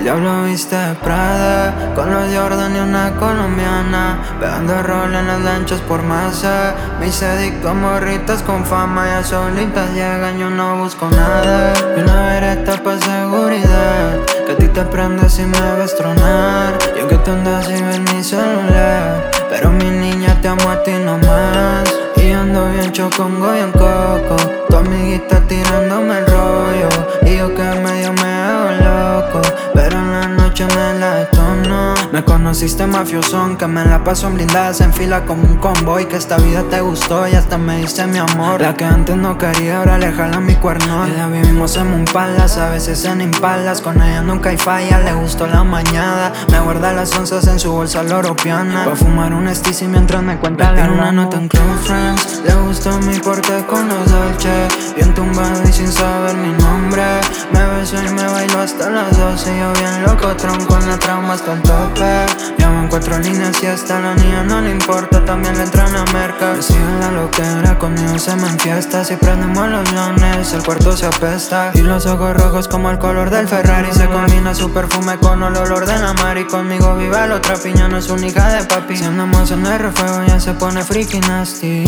El diablo viste de Prada, con los Jordan y una colombiana, pegando rol en las lanchas por masa. Me hice adicto a morritas con fama, ya solitas llegan, yo no busco nada. Y una vereta pa' seguridad, que a ti te prende si me ves tronar. Y aunque tú andas y ves mi celular, pero mi niña te amo a ti nomás. Y ando bien chocongo y en coco, tu amiguita tirándome el rollo, y yo que medio me hago loco, pero en la noche me la detono. Me conociste mafiosón, que me la paso en blindadas en fila como un convoy. Que esta vida te gustó y hasta me diste mi amor. La que antes no quería, ahora le jala mi cuernón. Y la vivimos en Mumpalas, a veces en Impalas. Con ella nunca hay falla, le gustó la mañana. Me guarda las onzas en su bolsa loropiana, pa' fumar un sticky mientras me cuenta la una nota en Close Friends. Le gustó mi porte con los Dolce, bien tumbado y sin saber mi nombre. Me besó y me bailó hasta las 12. Yo bien loco, tronco en la trauma hasta el tope. Llevan 4 líneas y hasta la niña no le importa, también le entran a merca. Me sigue la loquera, conmigo se me enfiesta. Si prendemos los lones, el cuarto se apesta. Y los ojos rojos como el color del Ferrari. Se combina su perfume con el olor de la mar. Y conmigo vive la otra piña, no es una hija de papi. Si andamos en el fuego ya se pone freaky nasty.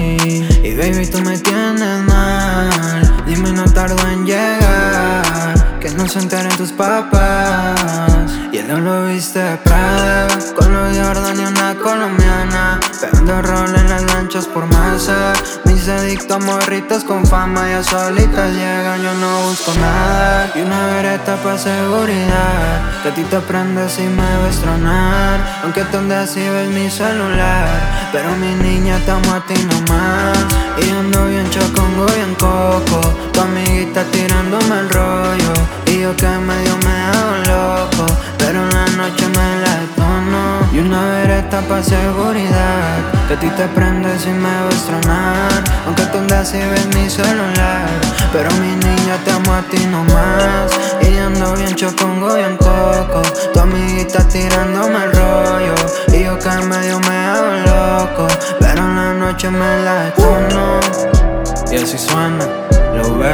Y baby, tú me tienes mal, dime no tardo en llegar, que no se enteren tus papás. Y él no lo viste de Prada, con los Jordan y una colombiana, pegando rol en las lanchas por masa. Me hice adicto a morritas con fama, ya solitas llegan, yo no busco nada. Y una vereta pa' seguridad, que a ti te prende si me ves tronar. Aunque tú andas y ves mi celular, pero mi niña te amo a ti nomás. Y ando bien chocongo y en coco, tu amiguita tirándome el rollo, y yo que medio me hago loco, pero en la noche me la detono. Y una vereta pa' seguridad, que a ti te prende si me ves tronar. Aunque tú andas y ves mi celular, pero mi niña te amo a ti nomás. Y ando bien chocongo y en coco, tu amiguita tirándome el rollo, y yo que medio me hago loco, pero en la noche me la detono. Y así suena, lo ve.